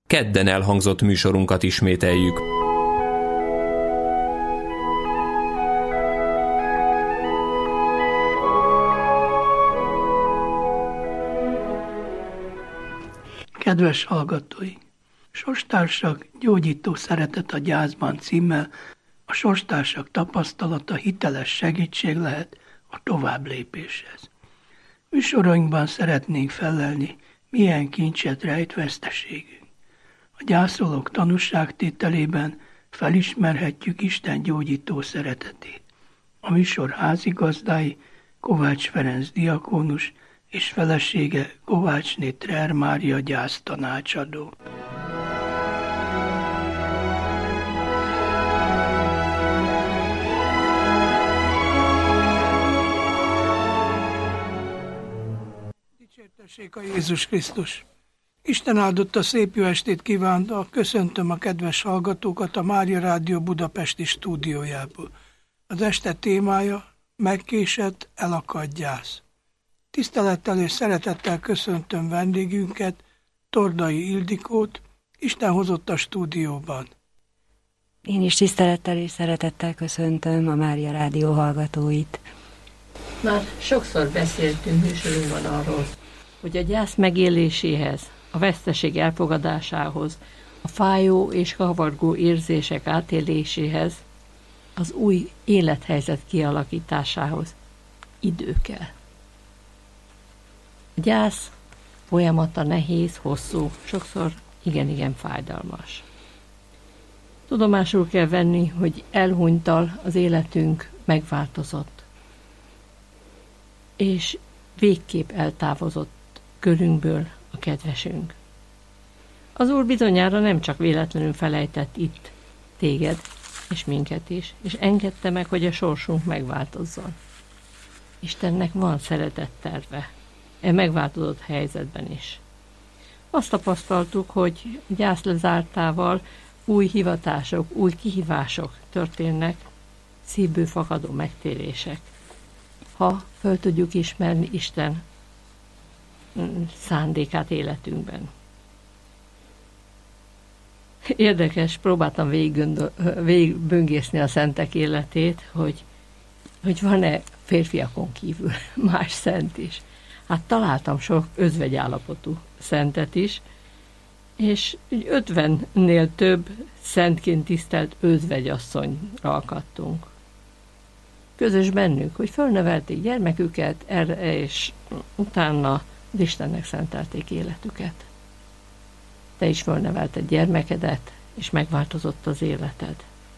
kedden elhangzott műsorunkat ismételjük. Kedves hallgatói! Sorstársak, gyógyító szeretet a gyászban címmel a sorstársak tapasztalata hiteles segítség lehet a továbblépéshez. Műsorainkban szeretnénk felelni, milyen kincset rejt veszteségünk. A gyászolók tanúságtételében felismerhetjük Isten gyógyító szeretetét. A műsor házigazdái Kovács Ferenc diakónus és felesége Kovácsné Trer Mária gyásztanácsadó. Dicsértessék a Jézus Krisztus! Isten áldotta, szép jó estét kívánva, köszöntöm a kedves hallgatókat a Mária Rádió budapesti stúdiójából. Az este témája megkésett, elakadt gyász. Tisztelettel és szeretettel köszöntöm vendégünket, Tordai Ildikót, Isten hozott a stúdióban. Én is tisztelettel és szeretettel köszöntöm a Mária Rádió hallgatóit. Már sokszor beszéltünk műsorunkban arról, hogy a gyász megéléséhez, a veszteség elfogadásához, a fájó és kavargó érzések átéléséhez, az új élethelyzet kialakításához idő kell. A gyász folyamata nehéz, hosszú, sokszor igen-igen fájdalmas. Tudomásul kell venni, hogy elhunyttal az életünk megváltozott, és végképp eltávozott körünkből a kedvesünk. Az Úr bizonyára nem csak véletlenül felejtett itt téged és minket is, és engedte meg, hogy a sorsunk megváltozzon. Istennek van szeretetterve, megváltozott helyzetben is. Azt tapasztaltuk, hogy gyász lezártával új hivatások, új kihívások történnek, szívből fakadó megtérések. Ha föl tudjuk ismerni Isten szándékát életünkben. Érdekes, próbáltam végigböngészni a szentek életét, hogy van-e férfiakon kívül más szent is. Hát találtam sok özvegyállapotú szentet is, és 50-nél több szentként tisztelt özvegyasszonyra akadtunk. Közös bennük, hogy fölnevelték gyermeküket, és utána az Istennek szentelték életüket. Te is fölnevelted gyermekedet, és megváltozott az életed.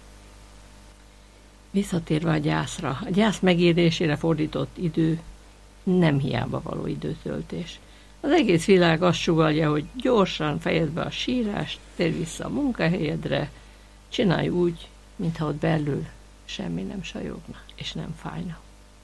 Visszatérve a gyászra, a gyász megélésére fordított idő nem hiába való időtöltés. Az egész világ azt sugallja, hogy gyorsan fejezd be a sírást, térj vissza a munkahelyedre, csinálj úgy, mintha ott belül semmi nem sajogna, és nem fájna.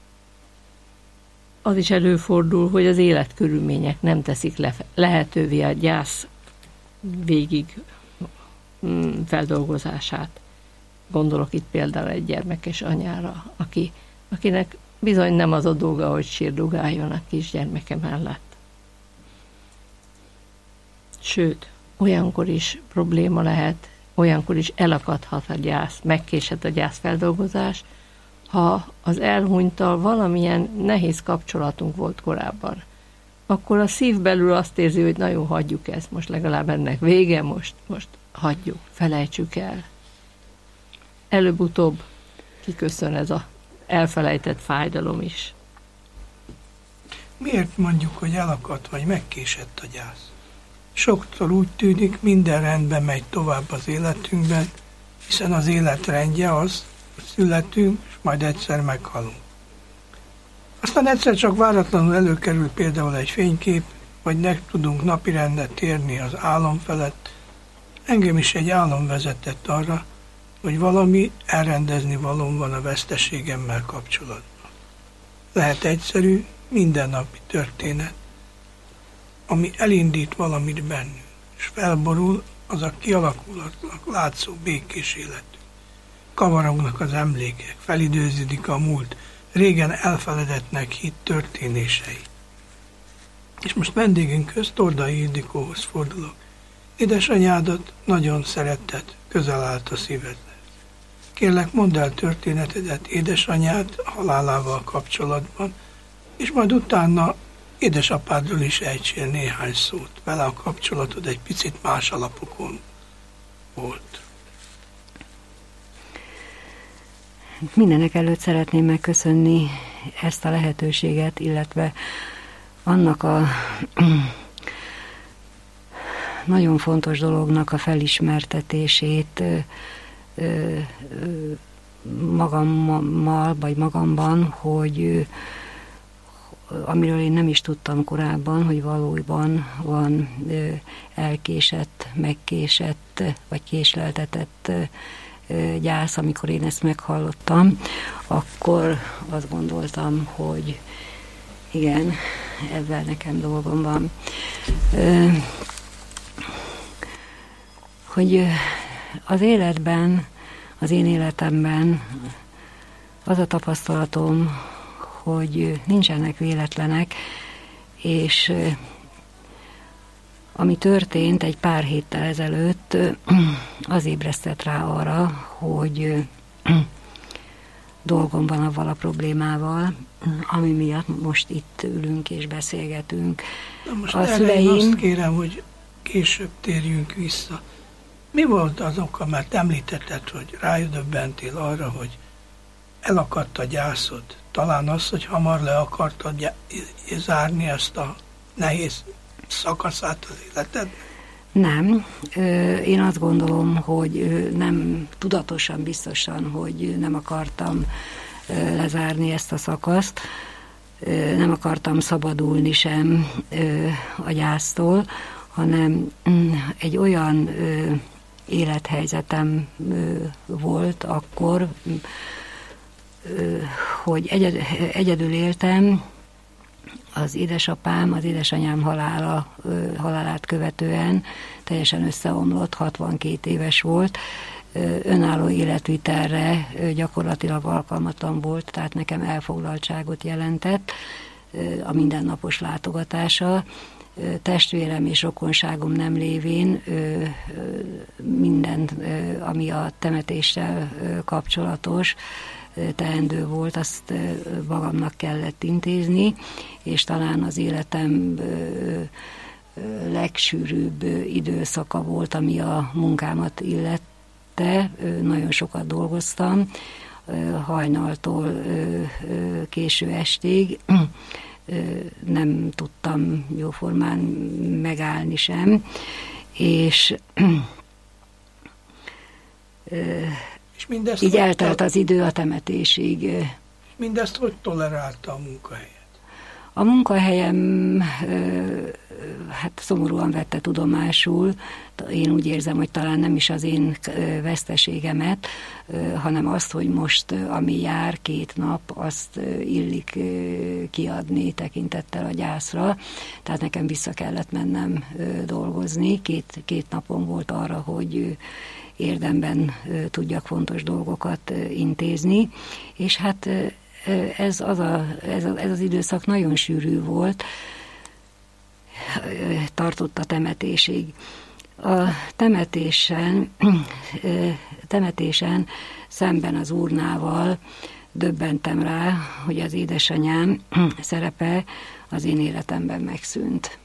Az is előfordul, hogy az életkörülmények nem teszik lehetővé a gyász végig feldolgozását. Gondolok itt például egy gyermekes anyára, akinek bizony nem az a dolga, hogy sírdugáljon a kisgyermeke mellett. Sőt, olyankor is probléma lehet, olyankor is elakadhat a gyász, megkéshet a gyászfeldolgozás, ha az elhunyttal valamilyen nehéz kapcsolatunk volt korábban. Akkor a szív belül azt érzi, hogy na jó, hagyjuk ezt, most legalább ennek vége, most hagyjuk, felejtsük el. Előbb-utóbb kiköszön ez az elfelejtett fájdalom is. Miért mondjuk, hogy elakadt vagy megkésett a gyász? Sokszor úgy tűnik, minden rendben megy tovább az életünkben, hiszen az életrendje az, hogy születünk, és majd egyszer meghalunk. Aztán egyszer csak váratlanul előkerül például egy fénykép, vagy ne tudunk napirendre térni az álom felett. Engem is egy álom vezetett arra, hogy valami elrendezni valóm van a veszteségemmel kapcsolatban. Lehet egyszerű, mindennapi történet, ami elindít valamit bennünk, és felborul az a kialakulatnak látszó békés életünk. Kavarognak az emlékek, felidőződik a múlt, régen elfeledettnek hitt történései. És most vendégünkhöz, Tordai Ildikóhoz fordulok. Édesanyádat nagyon szeretted, közel állt a szívedhez. Kérlek, mondd el történetedet édesanyád halálával kapcsolatban, és majd utána édesapádról is ejtsél néhány szót. Vele a kapcsolatod egy picit más alapokon volt. Mindenek előtt szeretném megköszönni ezt a lehetőséget, illetve annak a nagyon fontos dolognak a felismertetését magammal, vagy magamban, hogy amiről én nem is tudtam korábban, hogy valójában van elkésett, megkésett, vagy késleltetett gyász. Amikor én ezt meghallottam, akkor azt gondoltam, hogy igen, ezzel nekem dolgom van. Hogy az életben, az én életemben az a tapasztalatom, hogy nincsenek véletlenek, és ami történt egy pár héttel ezelőtt, az ébresztett rá arra, hogy dolgom van avval a problémával, ami miatt most itt ülünk és beszélgetünk. Na most a szüleim... azt kérem, hogy később térjünk vissza. Mi volt az oka, mert említetted, hogy rájödöbbentél arra, hogy elakadt a gyászod. Talán az, hogy hamar le akartad zárni ezt a nehéz szakaszát az életed? Nem. Én azt gondolom, hogy nem tudatosan, biztosan, hogy nem akartam lezárni ezt a szakaszt. Nem akartam szabadulni sem a gyásztól, hanem egy olyan élethelyzetem volt akkor, hogy egyedül éltem. Az édesapám, az édesanyám halálát követően teljesen összeomlott, 62 éves volt, önálló életvitelre gyakorlatilag alkalmatlan volt, tehát nekem elfoglaltságot jelentett a mindennapos látogatása. Testvérem és rokonságom nem lévén minden, ami a temetéssel kapcsolatos, teendő volt, azt magamnak kellett intézni, és talán az életem legsűrűbb időszaka volt, ami a munkámat illette. Nagyon sokat dolgoztam, hajnaltól késő estig, nem tudtam jóformán megállni sem, és így eltelt az idő a temetésig. Mindezt hogy tolerálta a munkahelyet? A munkahelyem hát szomorúan vette tudomásul. Én úgy érzem, hogy talán nem is az én veszteségemet, hanem azt, hogy most, ami jár 2 nap, azt illik kiadni tekintettel a gyászra. Tehát nekem vissza kellett mennem dolgozni. Két napon volt arra, hogy érdemben tudjak fontos dolgokat intézni, és hát ez az időszak nagyon sűrű volt, tartott a temetésig. A temetésen szemben az urnával döbbentem rá, hogy az édesanyám szerepe az én életemben megszűnt.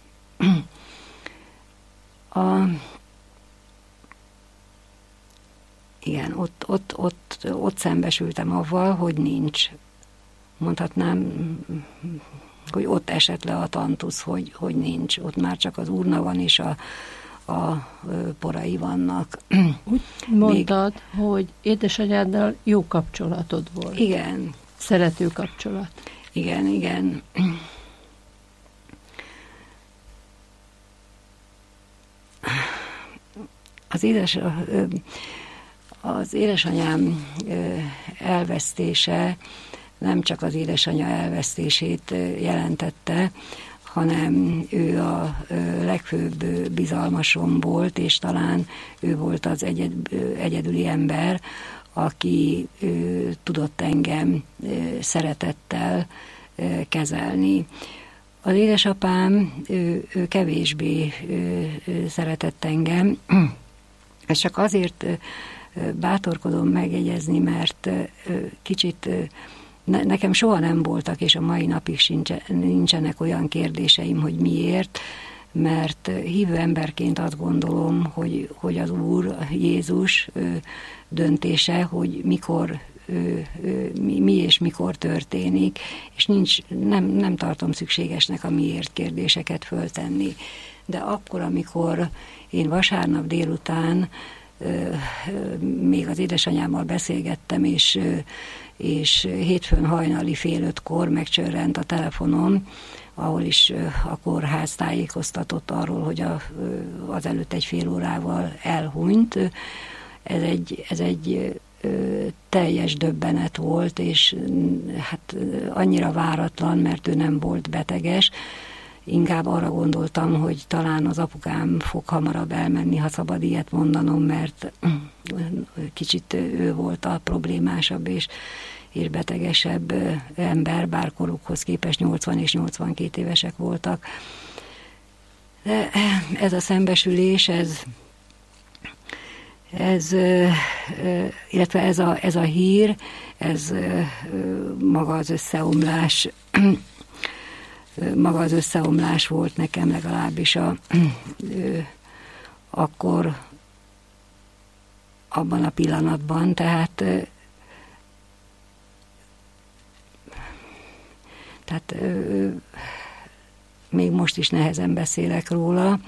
Igen, ott szembesültem avval, hogy nincs. Mondhatnám, hogy ott esett le a tantusz, hogy nincs. Ott már csak az urna van, és a porai vannak. Úgy mondtad, hogy édesanyáddal jó kapcsolatod volt. Igen. Szerető kapcsolat. Igen. Az édesanyám elvesztése nem csak az édesanyja elvesztését jelentette, hanem ő a legfőbb bizalmasom volt, és talán ő volt az egyedüli ember, aki tudott engem szeretettel kezelni. Az édesapám, ő kevésbé szeretett engem. Ezt csak azért bátorkodom megjegyezni, mert kicsit nekem soha nem voltak, és a mai napig nincsenek olyan kérdéseim, hogy miért, mert hívő emberként azt gondolom, hogy az Úr, Jézus döntése, hogy mikor, mi és mikor történik, és nem tartom szükségesnek a miért kérdéseket föltenni. De akkor, amikor én vasárnap délután még az édesanyámmal beszélgettem, és hétfőn hajnali 4:30 megcsörrent a telefonom, ahol is a kórház tájékoztatott arról, hogy azelőtt egy fél órával elhunyt. Ez egy teljes döbbenet volt, és hát annyira váratlan, mert ő nem volt beteges. Inkább arra gondoltam, hogy talán az apukám fog hamarabb elmenni, ha szabad ilyet mondanom, mert kicsit ő volt a problémásabb és betegesebb ember, bár korukhoz képest 80 és 82 évesek voltak. De ez a szembesülés, illetve ez a hír, ez maga az összeomlás volt nekem legalábbis akkor abban a pillanatban, tehát még most is nehezen beszélek róla,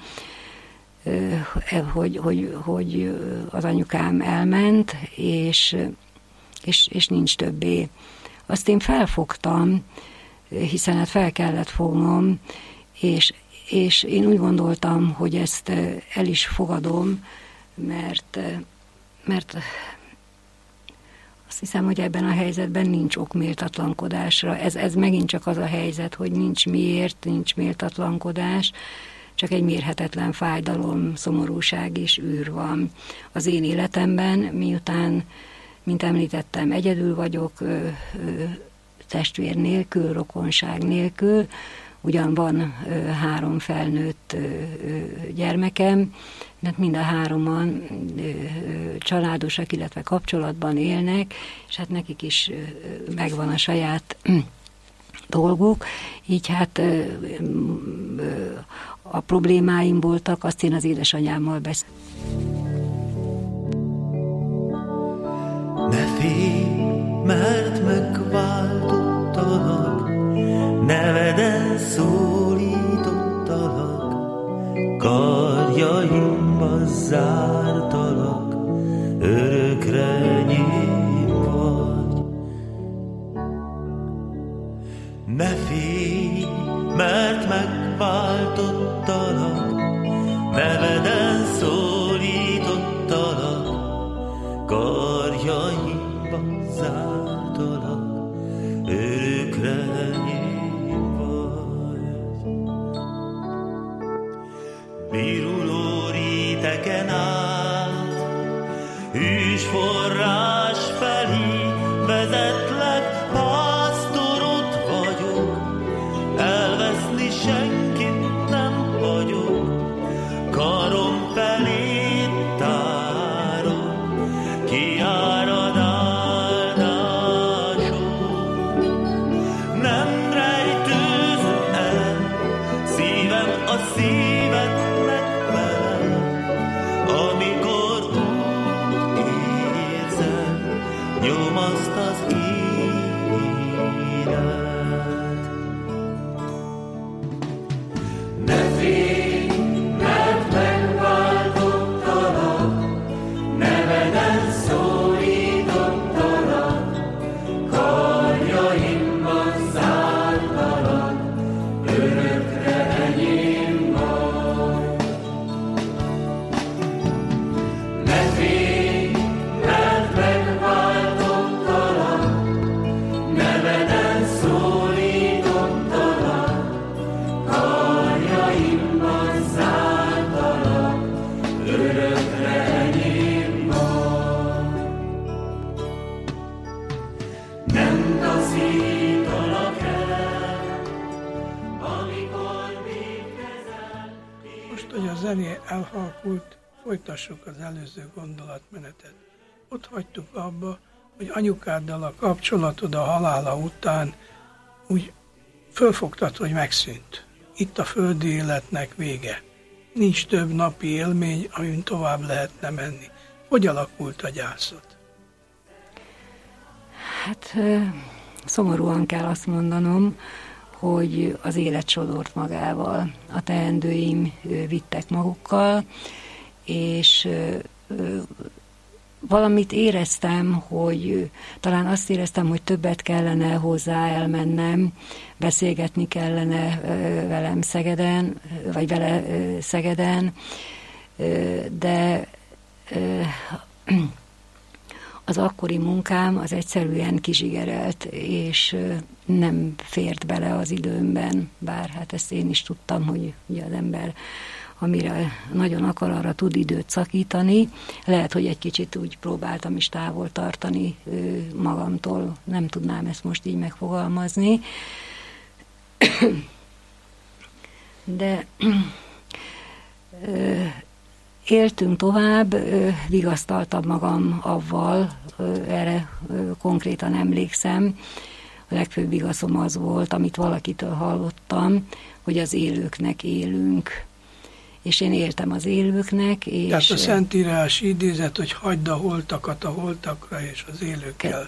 hogy az anyukám elment, és nincs többé. Azt én felfogtam, hiszen hát fel kellett fognom, és én úgy gondoltam, hogy ezt el is fogadom, mert azt hiszem, hogy ebben a helyzetben nincs ok méltatlankodásra. Ez megint csak az a helyzet, hogy nincs miért, nincs méltatlankodás, csak egy mérhetetlen fájdalom, szomorúság és űr van az én életemben, miután, mint említettem, egyedül vagyok, testvér nélkül, rokonság nélkül, ugyan van 3 felnőtt gyermekem, mert mind a 3-an családosak, illetve kapcsolatban élnek, és hát nekik is megvan a saját dolguk, így hát a problémáim voltak, azt én az édesanyámmal beszéltem. Ne félj, mert megváltottalak, neveden szólítottalak, karjaimba zártalak, örökre enyém vagy. Ne félj, mert megváltottalak, neveden szólítottalak, karjaimba zártalak, örökre enyém vagy. Viruló réteken át, hűs forrás felé vezetlek, pásztorod vagyok, elveszni senkit nem hagyok, karom felét tárom, kiárad áldásom. Nem rejtőzöm el, szívem a szívednek velem, amikor úgy érzem, nyomaszt az élet. Ne félj, mert megváltottalak, neveden szólítottalak, karjaimban zártalak, örökre enyém vagy. Ne félj, mert megváltottalak, neveden szólítottalak, karjaimban zártalak, örökre enyém vagy. Nem taszítalak el, amikor zene elhalkult, folytassuk az előző gondolatmenetet. Ott hagytuk abba, hogy anyukáddal a kapcsolatod a halála után úgy fölfogtad, hogy megszűnt. Itt a földi életnek vége. Nincs több napi élmény, amin tovább lehetne menni. Hogy alakult a gyászod? Hát szomorúan kell azt mondanom, hogy az élet sodort magával. A teendőim vittek magukkal, és valamit éreztem, hogy talán azt éreztem, hogy többet kellene hozzá elmennem, beszélgetni kellene velem Szegeden, vagy vele Szegeden, de az akkori munkám az egyszerűen kizsigerelt, és nem fért bele az időmben, bár hát ezt én is tudtam, hogy ugye az ember, amire nagyon akar, arra tud időt szakítani. Lehet, hogy egy kicsit úgy próbáltam is távol tartani magamtól, nem tudnám ezt most így megfogalmazni. De éltünk tovább, vigasztaltam magam avval, erre konkrétan emlékszem. A legfőbb vigaszom az volt, amit valakitől hallottam, hogy az élőknek élünk. És én éltem az élőknek. És tehát a Szentírás idézet, hogy hagyd a holtakat a holtakra és az élőkkel.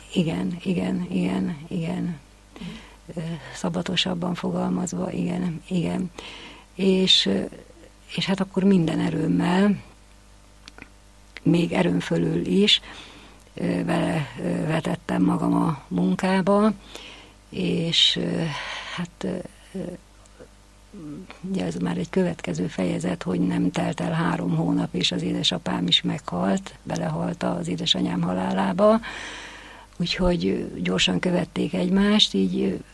Igen. Szabatosabban fogalmazva, igen. És hát akkor minden erőmmel, még erőn fölül is vele vetettem magam a munkába, és hát ugye ez már egy következő fejezet, hogy nem telt el 3 hónap, és az édesapám is meghalt, belehalt az édesanyám halálába, úgyhogy gyorsan követték egymást, így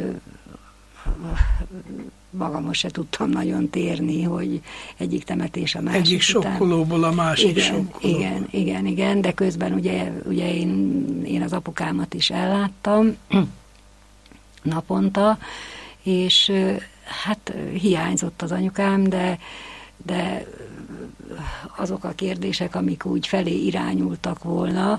magamhoz se tudtam nagyon térni, hogy egyik temetés a másik egyik sokkolóból a másik sokkolóba. Igen, de közben ugye én az apukámat is elláttam naponta, és hát hiányzott az anyukám, de azok a kérdések, amik úgy felé irányultak volna,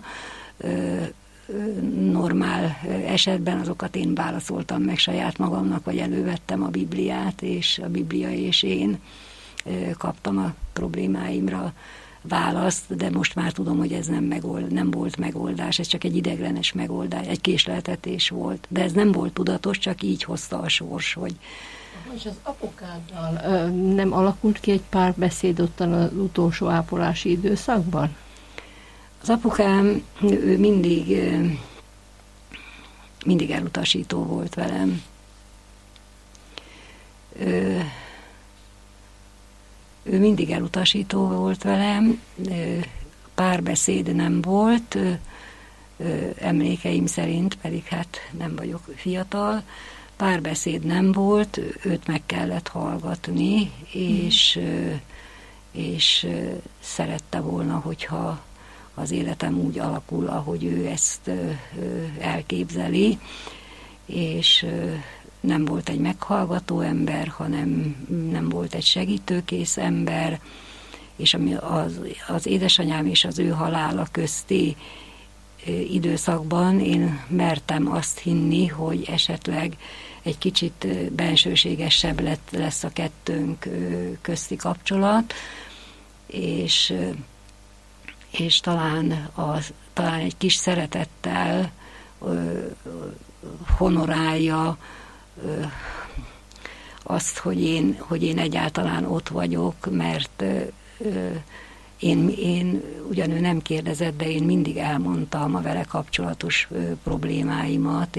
normál esetben azokat én válaszoltam meg saját magamnak, vagy elővettem a Bibliát, és a Biblia és én kaptam a problémáimra választ, de most már tudom, hogy ez nem volt megoldás, ez csak egy ideiglenes megoldás, egy késleltetés volt. De ez nem volt tudatos, csak így hozta a sors, hogy... És az apukáddal nem alakult ki egy párbeszéd ottan az utolsó ápolási időszakban? Az apukám, ő mindig elutasító volt velem. Ő mindig elutasító volt velem, párbeszéd nem volt, emlékeim szerint, pedig hát nem vagyok fiatal, párbeszéd nem volt, őt meg kellett hallgatni, és szerette volna, hogyha az életem úgy alakul, ahogy ő ezt elképzeli, és nem volt egy meghallgató ember, hanem nem volt egy segítőkész ember, és ami az édesanyám és az ő halála közti időszakban én mertem azt hinni, hogy esetleg egy kicsit bensőségesebb lesz a kettőnk közti kapcsolat, és talán egy kis szeretettel honorálja azt, hogy én egyáltalán ott vagyok, mert én ugyan ő nem kérdezett, de én mindig elmondtam a vele kapcsolatos problémáimat,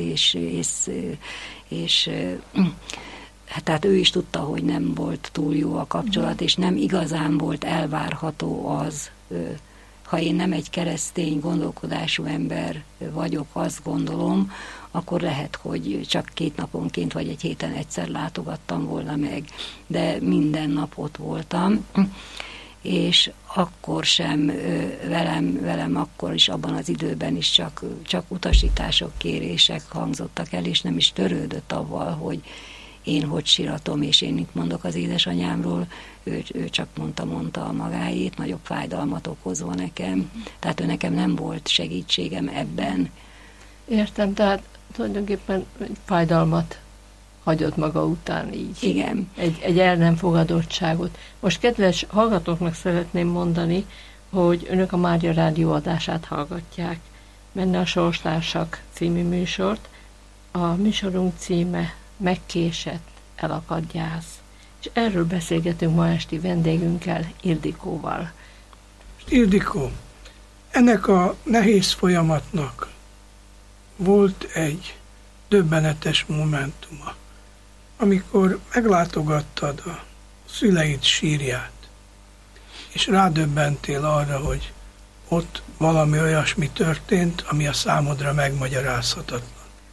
és tehát ő is tudta, hogy nem volt túl jó a kapcsolat, és nem igazán volt elvárható az, ha én nem egy keresztény gondolkodású ember vagyok, azt gondolom, akkor lehet, hogy csak 2 naponként vagy egy héten egyszer látogattam volna meg, de minden nap ott voltam, és akkor sem velem akkor is, abban az időben is csak utasítások, kérések hangzottak el, és nem is törődött avval, hogy én hogy síratom, és én mit mondok az édesanyámról. ő csak mondta a magáét, nagyobb fájdalmat okozva nekem. Tehát ő nekem nem volt segítségem ebben. Értem, tehát tulajdonképpen egy fájdalmat hagyott maga után így. Igen. Egy el nem fogadottságot. Most kedves hallgatóknak szeretném mondani, hogy önök a Mária Rádió adását hallgatják. Menne a Sorstársak című műsort. A műsorunk címe Megkésett, elakadt gyász. És erről beszélgetünk ma esti vendégünkkel, Ildikóval. Ildikó, ennek a nehéz folyamatnak volt egy döbbenetes momentuma, amikor meglátogattad a szüleid sírját, és rádöbbentél arra, hogy ott valami olyasmi történt, ami a számodra megmagyarázhatatlan.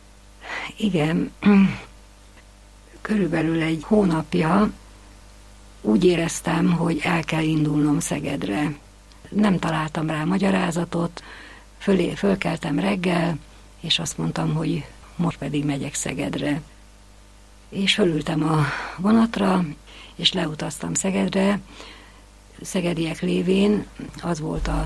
Igen, körülbelül egy hónapja úgy éreztem, hogy el kell indulnom Szegedre. Nem találtam rá magyarázatot, fölkeltem reggel, és azt mondtam, hogy most pedig megyek Szegedre. És fölültem a vonatra, és leutaztam Szegedre. Szegediek lévén az volt a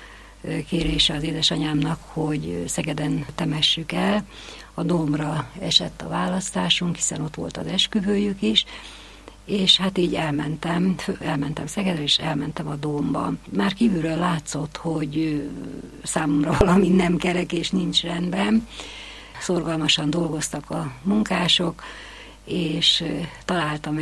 kérése az édesanyámnak, hogy Szegeden temessük el. A Dómra esett a választásunk, hiszen ott volt az esküvőjük is, és hát így elmentem Szegedre, és elmentem a Dómba. Már kívülről látszott, hogy számomra valami nem kerek és nincs rendben. Szorgalmasan dolgoztak a munkások, és találtam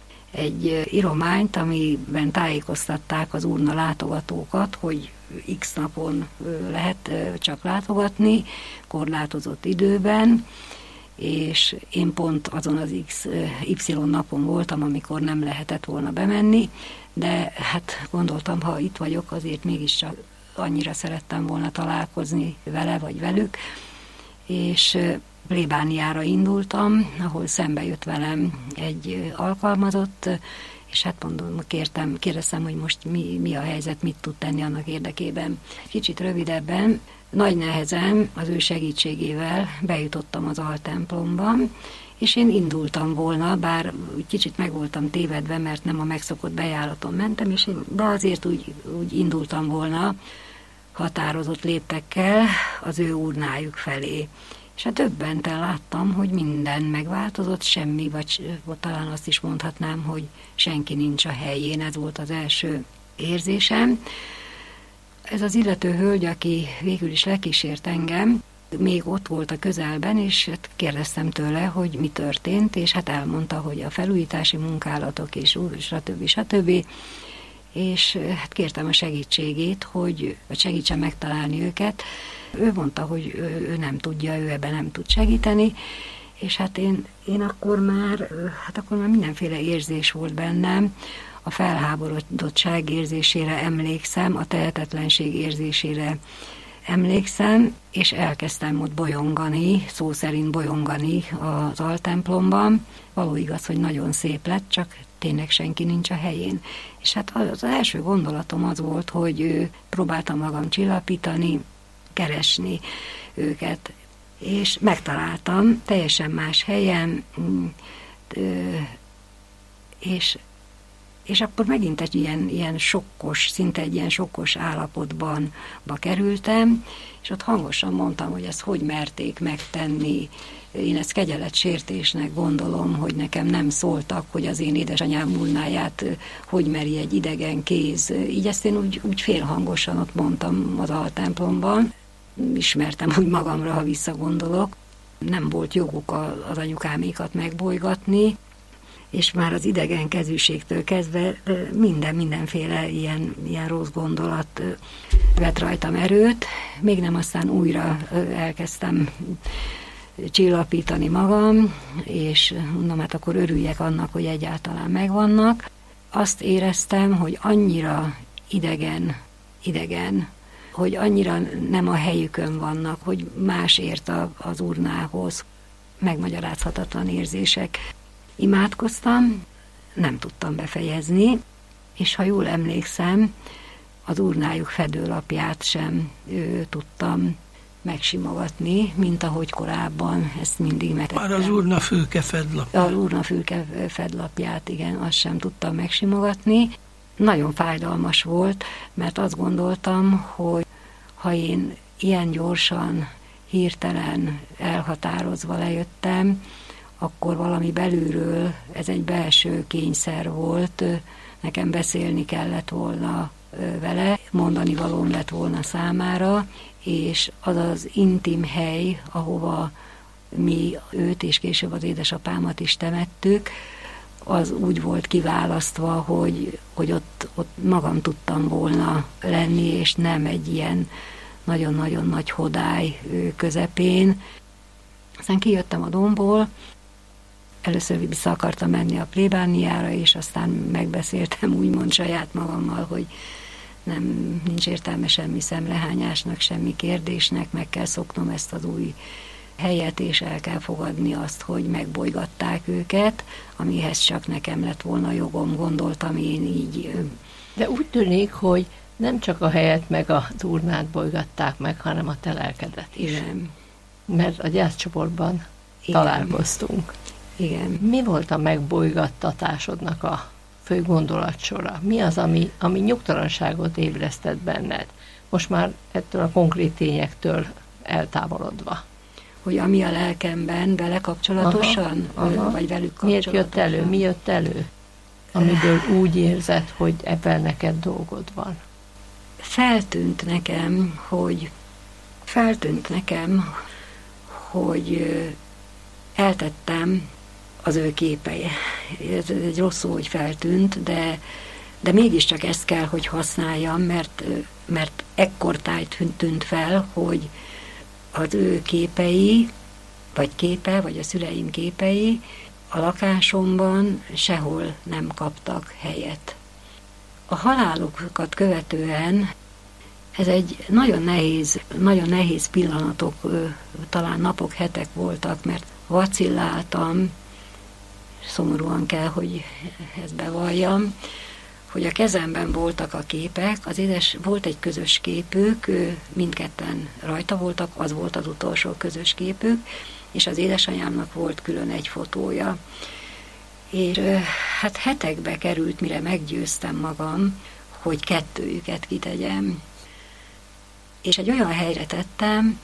egy írományt, amiben tájékoztatták az urna látogatókat, hogy X napon lehet csak látogatni, korlátozott időben, és én pont azon az Y napon voltam, amikor nem lehetett volna bemenni, de hát gondoltam, ha itt vagyok, azért mégiscsak annyira szerettem volna találkozni vele vagy velük, és plébániára indultam, ahol szembe jött velem egy alkalmazott, és hát mondom, kérdeztem, hogy most mi a helyzet, mit tud tenni annak érdekében. Kicsit rövidebben, nagy nehezen az ő segítségével bejutottam az altemplomba, és én indultam volna, bár kicsit meg voltam tévedve, mert nem a megszokott bejáraton mentem, de azért úgy indultam volna határozott léptekkel az ő urnájuk felé. És hát döbbenten láttam, hogy minden megváltozott, semmi, vagy talán azt is mondhatnám, hogy senki nincs a helyén, ez volt az első érzésem. Ez az illető hölgy, aki végül is lekísért engem, még ott volt a közelben, és hát kérdeztem tőle, hogy mi történt, és hát elmondta, hogy a felújítási munkálatok, és stb. És hát kértem a segítségét, hogy segítsen megtalálni őket. Ő mondta, hogy ő nem tudja, ő ebben nem tud segíteni, és hát én akkor már mindenféle érzés volt bennem, a felháborodottság érzésére emlékszem, a tehetetlenség érzésére emlékszem, és elkezdtem ott bolyongani, szó szerint bolyongani az altemplomban. Való igaz, hogy nagyon szép lett, csak tényleg senki nincs a helyén. És hát az első gondolatom az volt, hogy próbáltam magam csillapítani, keresni őket, és megtaláltam teljesen más helyen, és akkor megint egy ilyen sokkos, szinte egy ilyen sokkos állapotban kerültem, és ott hangosan mondtam, hogy ezt hogy merték megtenni. Én ezt kegyeletsértésnek gondolom, hogy nekem nem szóltak, hogy az én édesanyám urnáját hogy meri egy idegen kéz. Így ezt én úgy félhangosan ott mondtam az altemplomban. Ismertem úgy magamra, ha visszagondolok. Nem volt joguk az anyukámékat megbolygatni, és már az idegen kezűségtől kezdve mindenféle ilyen rossz gondolat vett rajtam erőt. Még nem, aztán újra elkezdtem csillapítani magam, és mondom, hát akkor örüljek annak, hogy egyáltalán megvannak. Azt éreztem, hogy annyira idegen, hogy annyira nem a helyükön vannak, hogy más ért az urnához, megmagyarázhatatlan érzések. Imádkoztam, nem tudtam befejezni, és ha jól emlékszem, az urnájuk fedőlapját sem tudtam megsimogatni, mint ahogy korábban ezt mindig megtettem. Már az urnafülke fedlapját. Az urnafülke fedlapját, igen, azt sem tudtam megsimogatni. Nagyon fájdalmas volt, mert azt gondoltam, hogy ha én ilyen gyorsan, hirtelen, elhatározva lejöttem, akkor valami belülről, ez egy belső kényszer volt, nekem beszélni kellett volna vele, mondani valóm lett volna számára, és az az intim hely, ahova mi őt és később az édesapámat is temettük, az úgy volt kiválasztva, hogy ott magam tudtam volna lenni, és nem egy ilyen nagyon-nagyon nagy hodály közepén. Aztán kijöttem a dombból, először vissza akartam menni a plébániára, és aztán megbeszéltem úgymond saját magammal, hogy nincs értelme semmi szemrehányásnak, semmi kérdésnek, meg kell szoknom ezt az új helyet, és el kell fogadni azt, hogy megbolygatták őket, amihez csak nekem lett volna jogom, gondoltam én így. De úgy tűnik, hogy nem csak a helyet meg a urnát bolygatták meg, hanem a te lelkedet is. Igen. Mert a gyászcsoportban találkoztunk. Igen. Mi volt a megbolygattatásodnak a fő gondolatsora? Mi az, ami nyugtalanságot ébresztett benned? Most már ettől a konkrét tényektől eltávolodva. Hogy ami a lelkemben vele kapcsolatosan? Aha. Vagy velük kapcsolatosan? Mi jött elő? Amiből úgy érzed, hogy ebben neked dolgod van. Feltűnt nekem, hogy eltettem az ő képei. Ez egy rossz szó, hogy feltűnt, de mégiscsak ezt kell, hogy használjam, mert ekkortájt tűnt fel, hogy az ő képei, vagy a szüleim képei a lakásomban sehol nem kaptak helyet. A halálukat követően ez egy nagyon nehéz pillanatok, talán napok, hetek voltak, mert vacilláltam, szomorúan kell, hogy ezt bevalljam, hogy a kezemben voltak a képek, volt egy közös képük, mindketten rajta voltak, az volt az utolsó közös képük, és az édesanyámnak volt külön egy fotója. És hát hetekbe került, mire meggyőztem magam, hogy kettőjüket kitegyem. És egy olyan helyre tettem,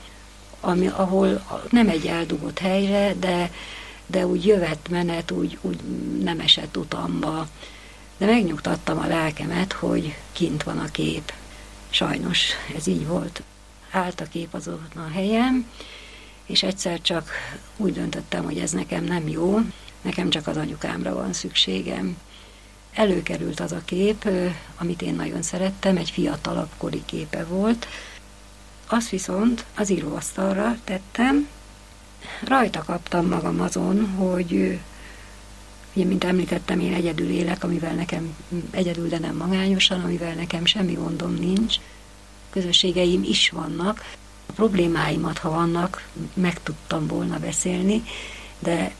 ahol nem egy eldugott helyre, de úgy jövett menet, úgy nem esett utamba. De megnyugtattam a lelkemet, hogy kint van a kép. Sajnos ez így volt. Állt a kép azon a helyen, és egyszer csak úgy döntöttem, hogy ez nekem nem jó, nekem csak az anyukámra van szükségem. Előkerült az a kép, amit én nagyon szerettem, egy fiatalabb kori képe volt. Azt viszont az íróasztalra tettem, rajta kaptam magam azon, hogy ugye, mint említettem, én egyedül élek, amivel nekem egyedül, de nem magányosan, amivel nekem semmi gondom nincs. Közösségeim is vannak. A problémáimat, ha vannak, meg tudtam volna beszélni, de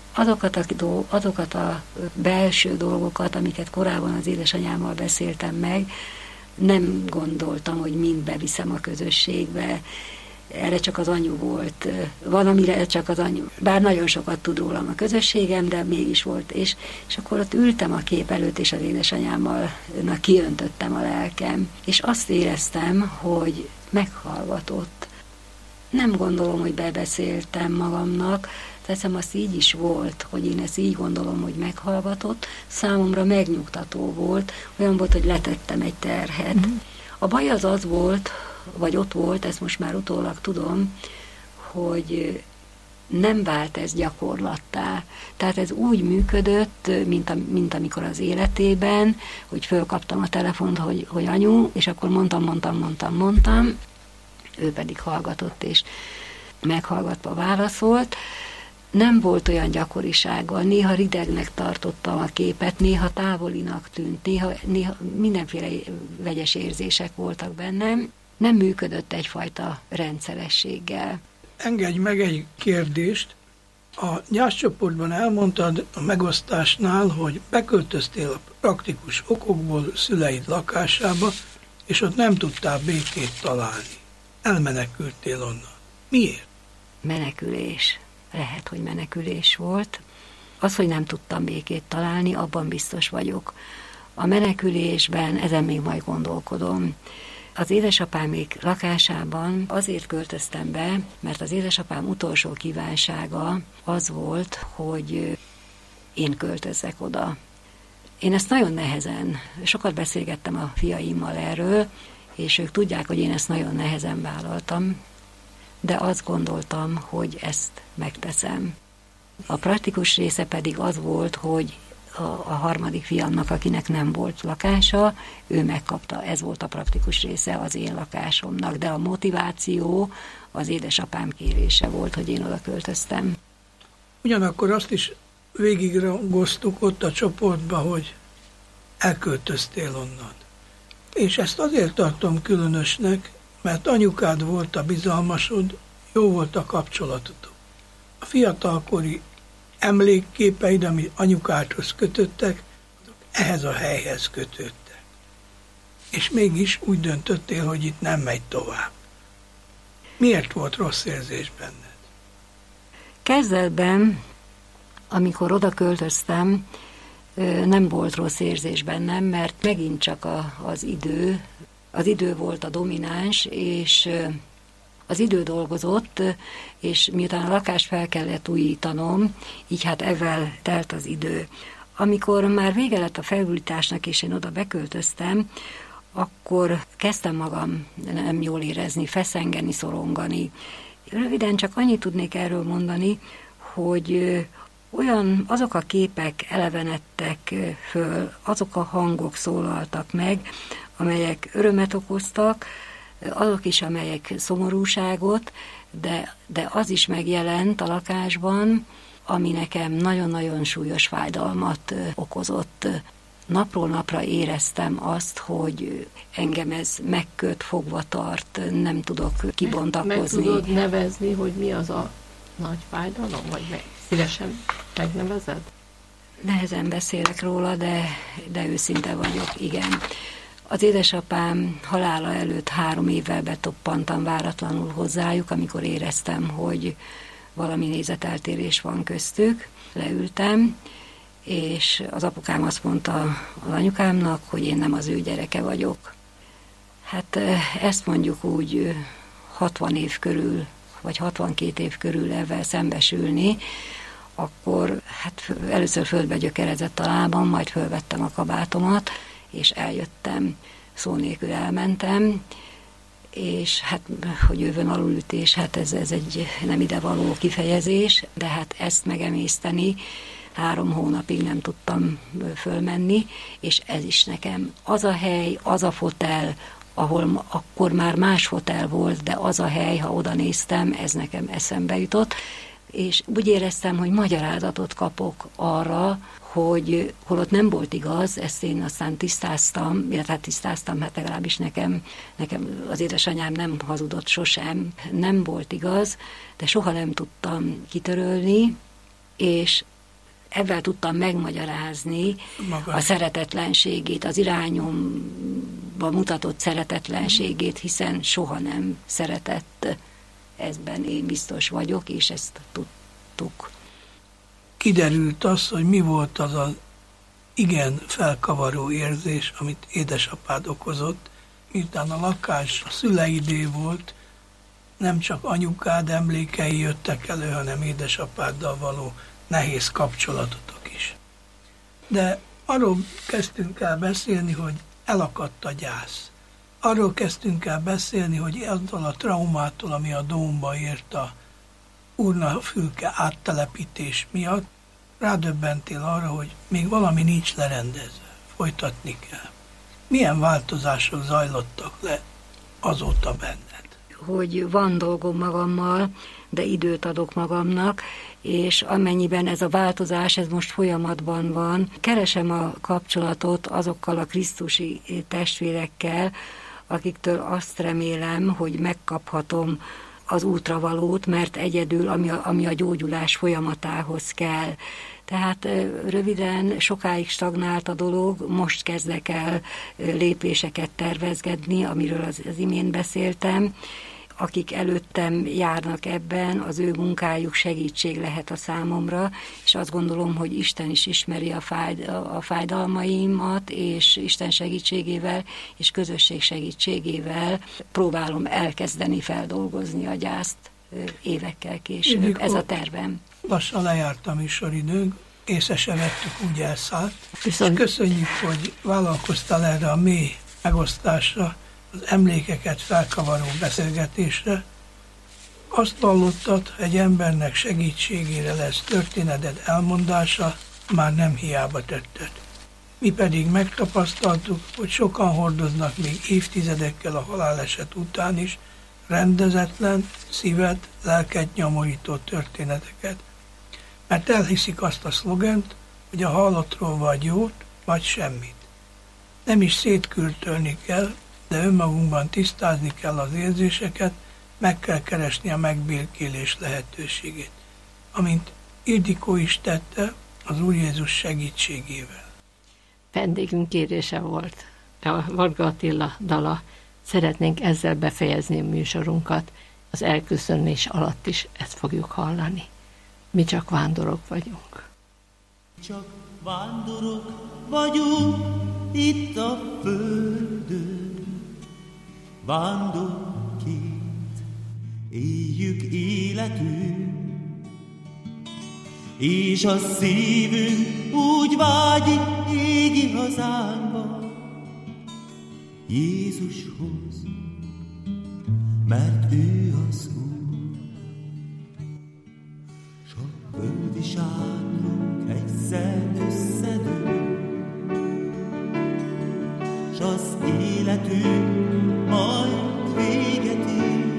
azokat a belső dolgokat, amiket korábban az édesanyámmal beszéltem meg, nem gondoltam, hogy mind beviszem a közösségbe. Erre csak az anyu volt. Van, amire csak az anyu. Bár nagyon sokat tud rólam a közösségem, de mégis volt. És akkor ott ültem a kép előtt, és az édesanyámmal kiöntöttem a lelkem. És azt éreztem, hogy meghallgatott. Nem gondolom, hogy bebeszéltem magamnak, teszem, azt így is volt, hogy én ezt így gondolom, hogy meghallgatott. Számomra megnyugtató volt, olyan volt, hogy letettem egy terhet. A baj az volt, vagy ott volt, ezt most már utólag tudom, hogy nem vált ez gyakorlattá. Tehát ez úgy működött, mint amikor az életében, hogy fölkaptam a telefont, hogy anyu, és akkor mondtam, ő pedig hallgatott, és meghallgatva válaszolt. Nem volt olyan gyakorisággal, néha ridegnek tartottam a képet, néha távolinak tűnt, néha mindenféle vegyes érzések voltak bennem. Nem működött egyfajta rendszerességgel. Engedj meg egy kérdést. A gyászcsoportban elmondtad a megosztásnál, hogy beköltöztél a praktikus okokból szüleid lakásába, és ott nem tudtál békét találni. Elmenekültél onnan. Miért? Menekülés. Lehet, hogy menekülés volt. Az, hogy nem tudtam békét találni, abban biztos vagyok. A menekülésben, ezen még majd gondolkodom. Az édesapámék lakásában azért költöztem be, mert az édesapám utolsó kívánsága az volt, hogy én költözzek oda. Én ezt nagyon nehezen, sokat beszélgettem a fiaimmal erről, és ők tudják, hogy én ezt nagyon nehezen vállaltam, de azt gondoltam, hogy ezt megteszem. A praktikus része pedig az volt, hogy a harmadik fiamnak, akinek nem volt lakása, ő megkapta, ez volt a praktikus része az én lakásomnak, de a motiváció az édesapám kérése volt, hogy én oda költöztem. Ugyanakkor azt is végigrangoztuk ott a csoportba, hogy elköltöztél onnan. És ezt azért tartom különösnek, mert anyukád volt a bizalmasod, jó volt a kapcsolatotok. A fiatalkori emlékképeid, ami anyukádhoz kötöttek, azok ehhez a helyhez kötődtek. És mégis úgy döntöttél, hogy itt nem megy tovább. Miért volt rossz érzés benned? Kezdetben, amikor oda költöztem, nem volt rossz érzés bennem, mert megint csak az idő volt a domináns, és az idő dolgozott, és miután a lakást fel kellett újítanom, így hát ezzel telt az idő. Amikor már vége lett a felújításnak, és én oda beköltöztem, akkor kezdtem magam nem jól érezni, feszengeni, szorongani. Röviden csak annyit tudnék erről mondani, hogy azok a képek elevenedtek föl, azok a hangok szólaltak meg, amelyek örömet okoztak, azok is, amelyek szomorúságot, de az is megjelent a lakásban, ami nekem nagyon-nagyon súlyos fájdalmat okozott. Napról napra éreztem azt, hogy engem ez megköt, fogva tart, nem tudok kibontakozni. Meg tudod nevezni, hogy mi az a nagy fájdalom, vagy szívesen megnevezed? Nehezen beszélek róla, de őszinte vagyok, igen. Az édesapám halála előtt 3 évvel betoppantam váratlanul hozzájuk, amikor éreztem, hogy valami nézeteltérés van köztük. Leültem, és az apukám azt mondta az anyukámnak, hogy én nem az ő gyereke vagyok. Hát ezt mondjuk úgy 60 év körül, vagy 62 év körül ezzel szembesülni, akkor hát először földbe gyökerezett a lábam, majd fölvettem a kabátomat, és eljöttem, szó nélkül elmentem, és hát, hogy jövőn alulütés, hát ez egy nem idevaló kifejezés, de hát ezt megemészteni 3 hónapig nem tudtam fölmenni, és ez is nekem az a hely, az a fotel, ahol akkor már más fotel volt, de az a hely, ha oda néztem, ez nekem eszembe jutott, és úgy éreztem, hogy magyarázatot kapok arra, hogy holott nem volt igaz, ezt én aztán tisztáztam, hát legalábbis nekem az édesanyám nem hazudott sosem, nem volt igaz, de soha nem tudtam kitörölni, és ebben tudtam megmagyarázni a szeretetlenségét, az irányomba mutatott szeretetlenségét, hiszen soha nem szeretett. Ezben én biztos vagyok, és ezt tudtuk. Kiderült az, hogy mi volt az az igen felkavaró érzés, amit édesapád okozott, miután a lakás a szüleidé volt, nem csak anyukád emlékei jöttek elő, hanem édesapáddal való nehéz kapcsolatotok is. De arról kezdtünk el beszélni, hogy elakadt a gyász. Arról kezdtünk el beszélni, hogy attól a traumától, ami a Dómba ért a urnafülke áttelepítés miatt, rádöbbentél arra, hogy még valami nincs lerendezve, folytatni kell. Milyen változások zajlottak le azóta benned? Hogy van dolgom magammal, de időt adok magamnak, és amennyiben ez a változás, ez most folyamatban van, keresem a kapcsolatot azokkal a krisztusi testvérekkel, akiktől azt remélem, hogy megkaphatom az útravalót, mert egyedül, ami a gyógyulás folyamatához kell. Tehát röviden, sokáig stagnált a dolog, most kezdek el lépéseket tervezgetni, amiről az imént beszéltem. akik előttem járnak ebben, az ő munkájuk segítség lehet a számomra, és azt gondolom, hogy Isten is ismeri a fájdalmaimat, és Isten segítségével, és közösség segítségével próbálom elkezdeni feldolgozni a gyászt évekkel később. Ildikó, ez a tervem. Lassan lejárt a műsoridőnk, észre se vettük, úgy elszállt. És köszönjük, hogy vállalkoztál erre a mély megosztásra, az emlékeket felkavaró beszélgetésre. Azt vallottad, egy embernek segítségére lesz történeted elmondása, már nem hiába tetted. Mi pedig megtapasztaltuk, hogy sokan hordoznak még évtizedekkel a haláleset után is rendezetlen, szívet, lelket nyomorító történeteket. Mert elhiszik azt a szlogent, hogy a halottról vagy jót, vagy semmit. Nem is szétkürtölni kell, de önmagunkban tisztázni kell az érzéseket, meg kell keresni a megbékélés lehetőségét, amint Ildikó is tette az Úr Jézus segítségével. Vendégünk kérése volt a Varga Attila dala. Szeretnénk ezzel befejezni a műsorunkat. Az elköszönés alatt is ezt fogjuk hallani. Mi csak vándorok vagyunk. Csak vándorok vagyunk itt a földön, vándorként éljük életünk, és a szívünk úgy vágyik égi hazánkba, Jézushoz, mert ő az Úr. S a földi sátrunk egyszer összedől, s az életünk majd véget ér.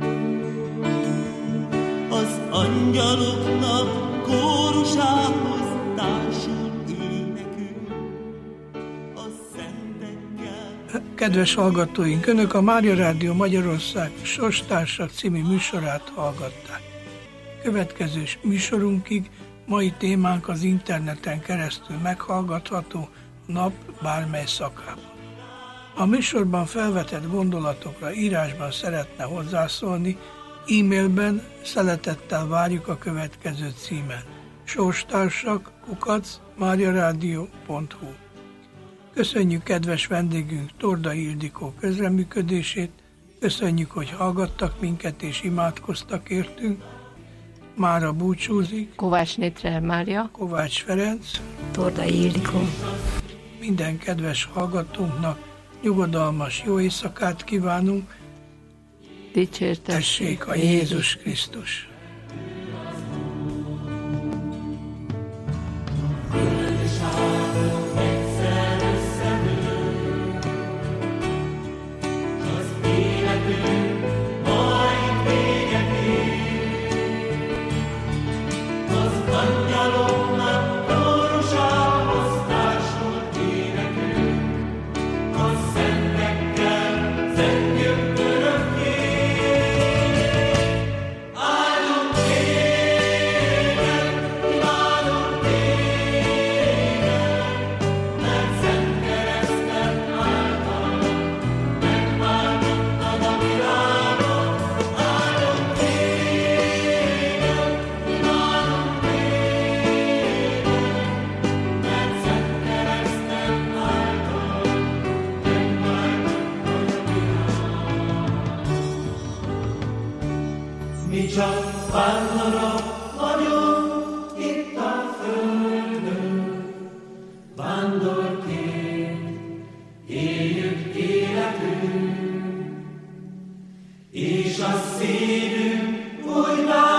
Az angyaloknak kórusához társul énekünk, a szentekkel. Kedves hallgatóink, Önök a Mária Rádió Magyarország Sorstársak című műsorát hallgatták. Következő műsorunkig mai témánk az interneten keresztül meghallgatható a nap bármely szakában. A műsorban felvetett gondolatokra írásban szeretne hozzászólni, e-mailben szeretettel várjuk a következő címen: sorstársak@mariaradio.hu. Köszönjük kedves vendégünk Tordai Ildikó közreműködését, köszönjük, hogy hallgattak minket és imádkoztak értünk. Mára búcsúzik Kovács Nétrel Mária, Kovács Ferenc, Tordai Ildikó. Minden kedves hallgatónknak nyugodalmas jó éjszakát kívánunk. dicsértessék A Jézus Krisztus! Mi csak vándorok vagyunk itt a földön, vándorként éljük életünk, és a szívünk úgy